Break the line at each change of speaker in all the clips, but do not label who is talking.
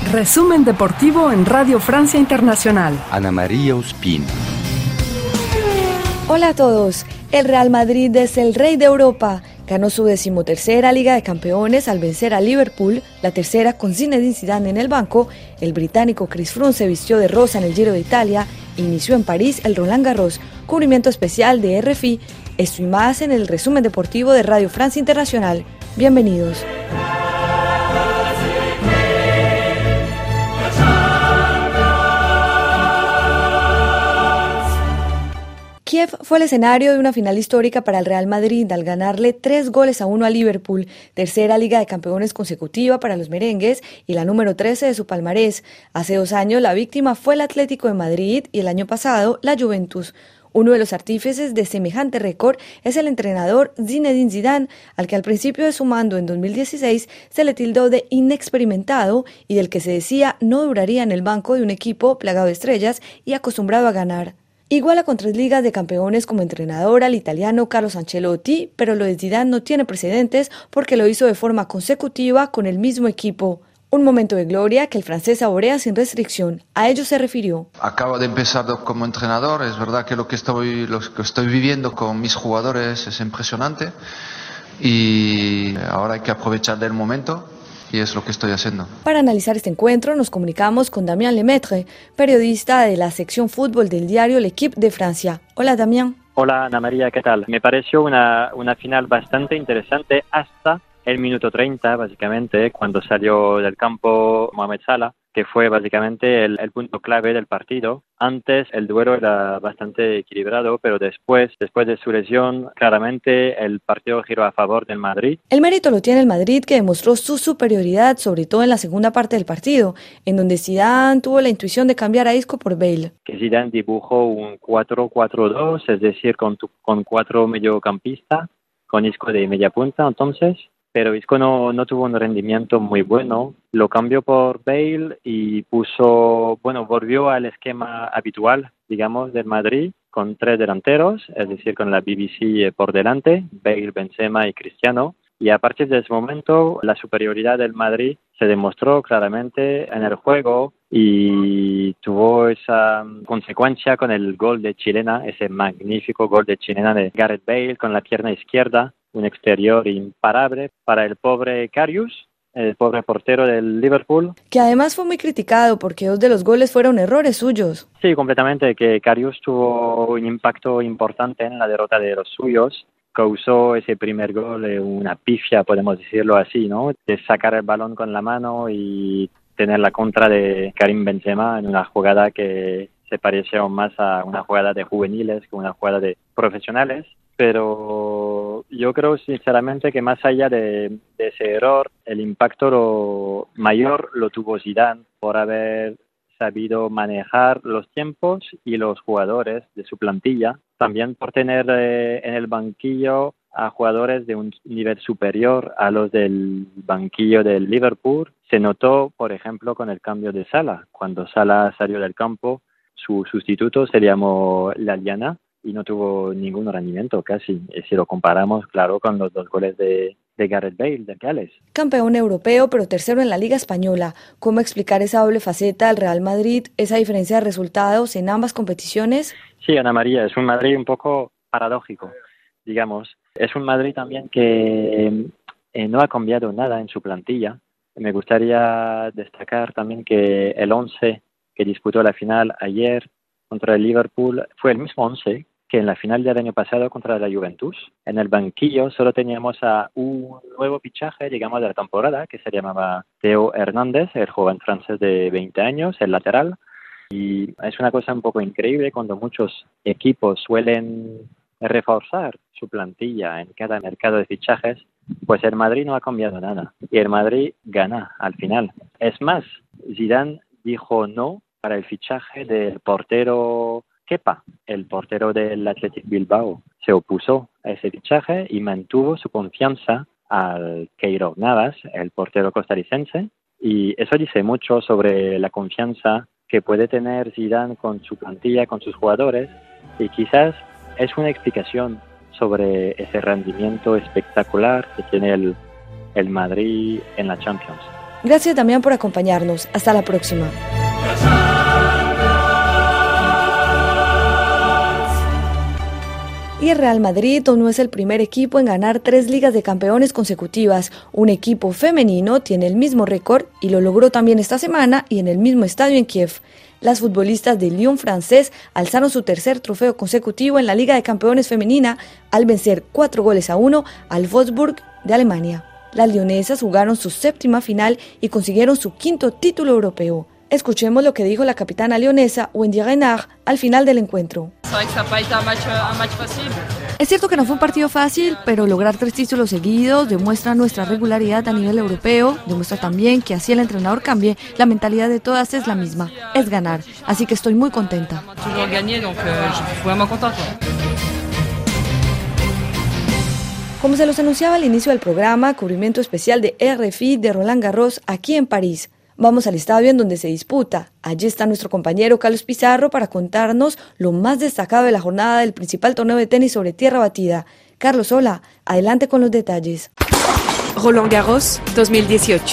Resumen deportivo en Radio Francia Internacional.
Ana María Ospina.
Hola a todos. El Real Madrid es el rey de Europa. Ganó su 13ª Liga de Campeones al vencer a Liverpool, la tercera con Zinedine Zidane en el banco. El británico Chris Froome se vistió de rosa en el Giro de Italia e inició en París el Roland Garros, cubrimiento especial de RFI. Esto y más en el resumen deportivo de Radio Francia Internacional. Bienvenidos. Kiev fue el escenario de una final histórica para el Real Madrid al ganarle 3-1 a Liverpool, tercera Liga de Campeones consecutiva para los merengues y la número 13 de su palmarés. Hace 2 años la víctima fue el Atlético de Madrid y el año pasado la Juventus. Uno de los artífices de semejante récord es el entrenador Zinedine Zidane, al que al principio de su mando en 2016 se le tildó de inexperimentado y del que se decía no duraría en el banco de un equipo plagado de estrellas y acostumbrado a ganar. Iguala con 3 ligas de campeones como entrenador al italiano Carlo Ancelotti, pero lo de Zidane no tiene precedentes porque lo hizo de forma consecutiva con el mismo equipo. Un momento de gloria que el francés saborea sin restricción. A ello se refirió.
Acabo de empezar como entrenador. Es verdad que lo que estoy viviendo con mis jugadores es impresionante y ahora hay que aprovechar del momento. Y es lo que estoy haciendo.
Para analizar este encuentro nos comunicamos con Damien Lemaitre, periodista de la sección fútbol del diario L'Équipe de Francia. Hola, Damien.
Hola, Ana María, ¿qué tal? Me pareció una final bastante interesante hasta el minuto 30, básicamente, cuando salió del campo Mohamed Salah, que fue básicamente el punto clave del partido. Antes el duelo era bastante equilibrado, pero después de su lesión, claramente el partido giró a favor del Madrid.
El mérito lo tiene el Madrid, que demostró su superioridad, sobre todo en la segunda parte del partido, en donde Zidane tuvo la intuición de cambiar a Isco por Bale.
Que Zidane dibujó un 4-4-2, es decir, con 4 mediocampistas, con Isco de media punta entonces. Pero Isco no tuvo un rendimiento muy bueno, lo cambió por Bale y volvió al esquema habitual, digamos, del Madrid, con 3 delanteros, es decir, con la BBC por delante, Bale, Benzema y Cristiano. Y a partir de ese momento, la superioridad del Madrid se demostró claramente en el juego y tuvo esa consecuencia con el gol de chilena, ese magnífico gol de chilena de Gareth Bale con la pierna izquierda. Un exterior imparable para el pobre Karius, el pobre portero del Liverpool.
Que además fue muy criticado porque 2 de los goles fueron errores suyos.
Sí, completamente, que Karius tuvo un impacto importante en la derrota de los suyos. Causó ese primer gol una pifia, podemos decirlo así, ¿no? De sacar el balón con la mano y tener la contra de Karim Benzema en una jugada que se parecía más a una jugada de juveniles que una jugada de profesionales. Pero yo creo sinceramente que más allá de ese error, el impacto mayor lo tuvo Zidane por haber sabido manejar los tiempos y los jugadores de su plantilla. También por tener en el banquillo a jugadores de un nivel superior a los del banquillo del Liverpool. Se notó, por ejemplo, con el cambio de Salah. Cuando Salah salió del campo, su sustituto se llamó Lallana y no tuvo ningún rendimiento casi. Si lo comparamos, claro, con los 2 goles de Gareth Bale, de Gales.
Campeón europeo, pero tercero en la Liga Española. ¿Cómo explicar esa doble faceta del Real Madrid, esa diferencia de resultados en ambas competiciones?
Sí, Ana María, es un Madrid un poco paradójico, digamos. Es un Madrid también que no ha cambiado nada en su plantilla. Me gustaría destacar también que el 11 que disputó la final ayer contra el Liverpool fue el mismo 11 que en la final del año pasado contra la Juventus. En el banquillo solo teníamos a un nuevo fichaje, digamos, de la temporada, que se llamaba Theo Hernández, el joven francés de 20 años, el lateral. Y es una cosa un poco increíble cuando muchos equipos suelen reforzar su plantilla en cada mercado de fichajes, pues el Madrid no ha cambiado nada. Y el Madrid gana al final. Es más, Zidane dijo no para el fichaje del portero Kepa, el portero del Athletic Bilbao. Se opuso a ese fichaje y mantuvo su confianza al Keylor Navas, el portero costarricense, y eso dice mucho sobre la confianza que puede tener Zidane con su plantilla, con sus jugadores, y quizás es una explicación sobre ese rendimiento espectacular que tiene el Madrid en la Champions.
Gracias, Damián, por acompañarnos. Hasta la próxima. Y el Real Madrid no es el primer equipo en ganar 3 Ligas de Campeones consecutivas. Un equipo femenino tiene el mismo récord y lo logró también esta semana y en el mismo estadio en Kiev. Las futbolistas del Lyon francés alzaron su tercer trofeo consecutivo en la Liga de Campeones femenina al vencer 4-1 al Wolfsburg de Alemania. Las leonesas jugaron su 7ª final y consiguieron su 5º título europeo. Escuchemos lo que dijo la capitana leonesa Wendy Renard al final del encuentro. Es cierto que no fue un partido fácil, pero lograr 3 títulos seguidos demuestra nuestra regularidad a nivel europeo, demuestra también que así el entrenador cambie, la mentalidad de todas es la misma, es ganar, así que estoy muy contenta. Como se los anunciaba al inicio del programa, cubrimiento especial de RFI de Roland Garros aquí en París. Vamos al estadio en donde se disputa. Allí está nuestro compañero Carlos Pizarro para contarnos lo más destacado de la jornada del principal torneo de tenis sobre tierra batida. Carlos, hola, adelante con los detalles.
Roland Garros 2018.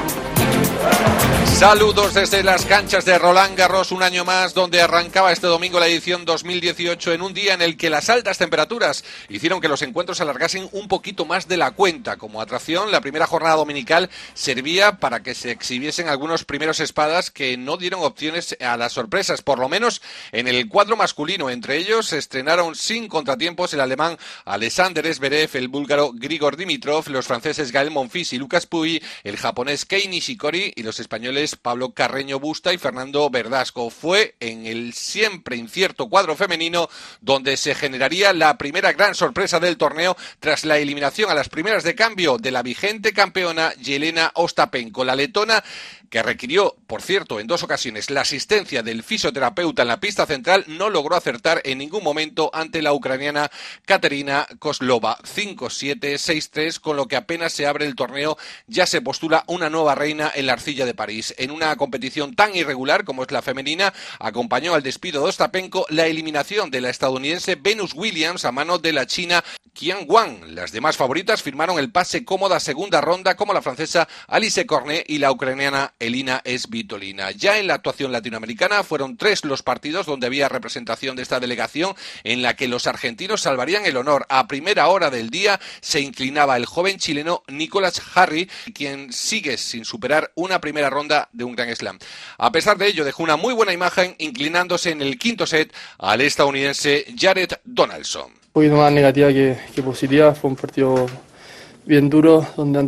Saludos desde las canchas de Roland Garros, un año más, donde arrancaba este domingo la edición 2018 en un día en el que las altas temperaturas hicieron que los encuentros se alargasen un poquito más de la cuenta. Como atracción, la primera jornada dominical servía para que se exhibiesen algunos primeros espadas que no dieron opciones a las sorpresas, por lo menos en el cuadro masculino. Entre ellos se estrenaron sin contratiempos el alemán Alexander Zverev, el búlgaro Grigor Dimitrov, los franceses Gael Monfils y Lucas Pouille, el japonés Kei Nishikori y los españoles Pablo Carreño Busta y Fernando Verdasco. Fue en el siempre incierto cuadro femenino donde se generaría la primera gran sorpresa del torneo tras la eliminación a las primeras de cambio de la vigente campeona Yelena Ostapenko. La letona, que requirió, por cierto, en 2 ocasiones la asistencia del fisioterapeuta en la pista central, no logró acertar en ningún momento ante la ucraniana Katerina Kozlova. 5-7, 6-3, con lo que apenas se abre el torneo ya se postula una nueva reina en la arcilla de París. En una competición tan irregular como es la femenina, acompañó al despido de Ostapenko la eliminación de la estadounidense Venus Williams a mano de la china Qian Wang. Las demás favoritas firmaron el pase cómoda segunda ronda, como la francesa Alice Cornet y la ucraniana Elina Svitolina. Ya en la actuación latinoamericana fueron 3 los partidos donde había representación de esta delegación, en la que los argentinos salvarían el honor. A primera hora del día se inclinaba el joven chileno Nicolás Jarry, quien sigue sin superar una primera ronda de un Grand Slam. A pesar de ello, dejó una muy buena imagen inclinándose en el 5º set al estadounidense Jared Donaldson.
Un poquito más negativa que positiva, fue un partido bien duro donde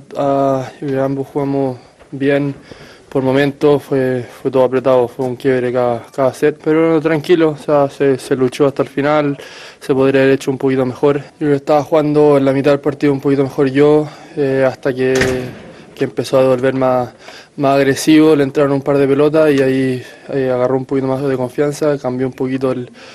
ambos jugamos bien. Por momentos fue todo apretado, fue un quiebre cada set, pero tranquilo, o sea, se luchó hasta el final, se podría haber hecho un poquito mejor. Yo creo que estaba jugando en la mitad del partido un poquito mejor yo, hasta que empezó a volver más agresivo, le entraron un par de pelotas y ahí agarró un poquito más de confianza, cambió un poquito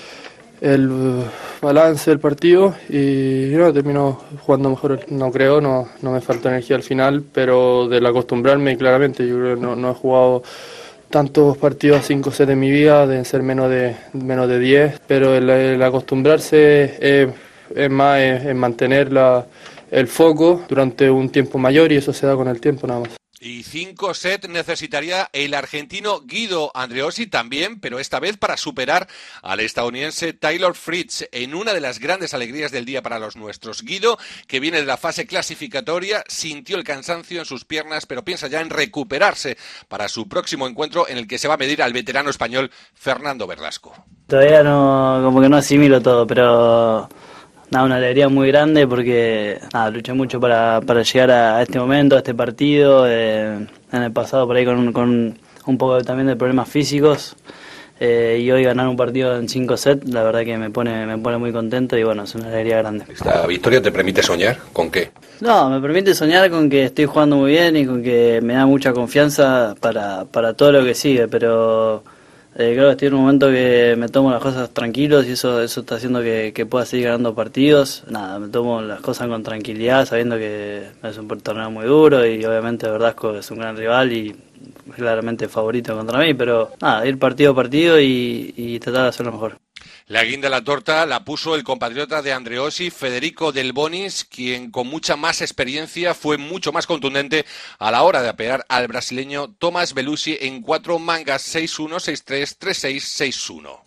el balance del partido y terminó jugando mejor. No me falta energía al final, pero del acostumbrarme claramente, yo creo que no he jugado tantos partidos a 5 sets en mi vida, deben ser menos de 10, pero el acostumbrarse es más en mantener el foco durante un tiempo mayor y eso se da con el tiempo nada más.
Y 5 sets necesitaría el argentino Guido Andreossi también, pero esta vez para superar al estadounidense Taylor Fritz en una de las grandes alegrías del día para los nuestros. Guido, que viene de la fase clasificatoria, sintió el cansancio en sus piernas, pero piensa ya en recuperarse para su próximo encuentro en el que se va a medir al veterano español Fernando Verdasco.
Todavía como que no asimilo todo, pero una alegría muy grande porque luché mucho para llegar a este momento, a este partido. En el pasado por ahí con un poco también de problemas físicos y hoy ganar un partido en 5 sets, la verdad que me pone muy contento y bueno, es una alegría grande.
¿Esta victoria te permite soñar? ¿Con qué?
No, me permite soñar con que estoy jugando muy bien y con que me da mucha confianza para todo lo que sigue, pero creo que estoy en un momento que me tomo las cosas tranquilos y eso está haciendo que pueda seguir ganando partidos. Me tomo las cosas con tranquilidad, sabiendo que es un torneo muy duro y obviamente Verdasco es un gran rival y claramente favorito contra mí, pero ir partido a partido y tratar de hacerlo mejor.
La guinda a la torta la puso el compatriota de Andreossi, Federico Del Bonis, quien con mucha más experiencia fue mucho más contundente a la hora de apear al brasileño Tomás Belushi en 4 mangas 6-1, 6-3, 3-6, 6-1.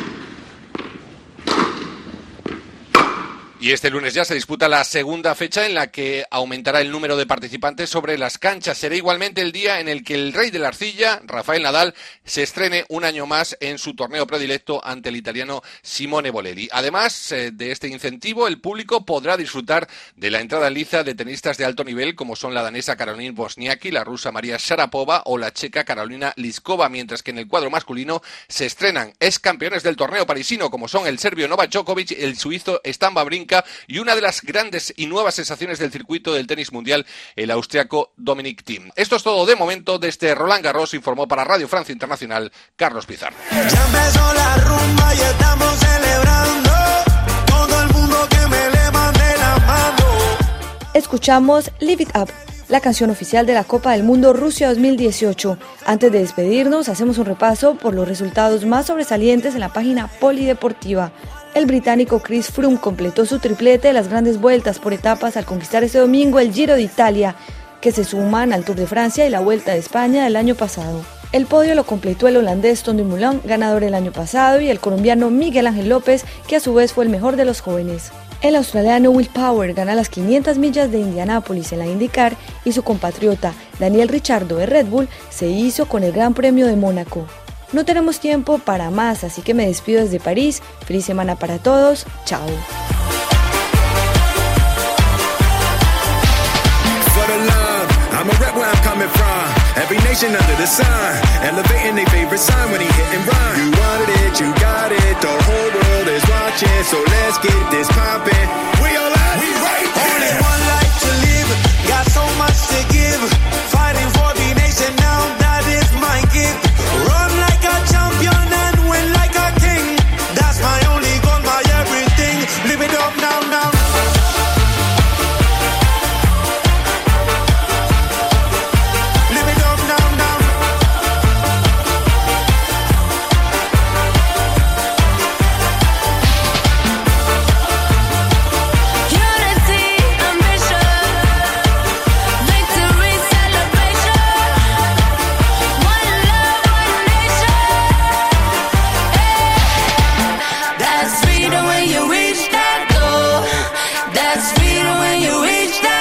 Y este lunes ya se disputa la segunda fecha en la que aumentará el número de participantes sobre las canchas. Será igualmente el día en el que el rey de la arcilla, Rafael Nadal, se estrene un año más en su torneo predilecto ante el italiano Simone Bolelli. Además de este incentivo, el público podrá disfrutar de la entrada en liza de tenistas de alto nivel como son la danesa Caroline Wozniacki, la rusa Maria Sharapova o la checa Karolina Pliskova, mientras que en el cuadro masculino se estrenan ex campeones del torneo parisino como son el serbio Novak Djokovic, el suizo Stan Wawrinka y una de las grandes y nuevas sensaciones del circuito del tenis mundial, el austriaco Dominic Thiem. Esto es todo de momento. Desde Roland Garros informó para Radio Francia Internacional Carlos Pizarro.
Ya empezó la rumba y estamos celebrando, todo el mundo que me levante la mano.
Escuchamos Live It Up, la canción oficial de la Copa del Mundo Rusia 2018. Antes de despedirnos, hacemos un repaso por los resultados más sobresalientes en la página polideportiva. El británico Chris Froome completó su triplete de las grandes vueltas por etapas al conquistar este domingo el Giro de Italia, que se suman al Tour de Francia y la Vuelta de España del año pasado. El podio lo completó el holandés Tom Dumoulin, ganador el año pasado, y el colombiano Miguel Ángel López, que a su vez fue el mejor de los jóvenes. El australiano Will Power gana las 500 millas de Indianápolis en la IndyCar y su compatriota Daniel Ricciardo de Red Bull se hizo con el Gran Premio de Mónaco. No tenemos tiempo para más, así que me despido desde París. Feliz semana para todos. Chao.
I'm a rep where I'm coming from. Every nation under the sun, elevating their favorite sign when he hit and run. You wanted it, you got it. The whole world is watching, so let's get this poppin'. We all out, we right there. Only one life to live, got so much to give. Fighting for the nation now, that is my gift. Run like a champion and win like a king. That's my only goal, my everything. Live it up now, now.
That's freedom when you reach that goal. That's freedom when you reach that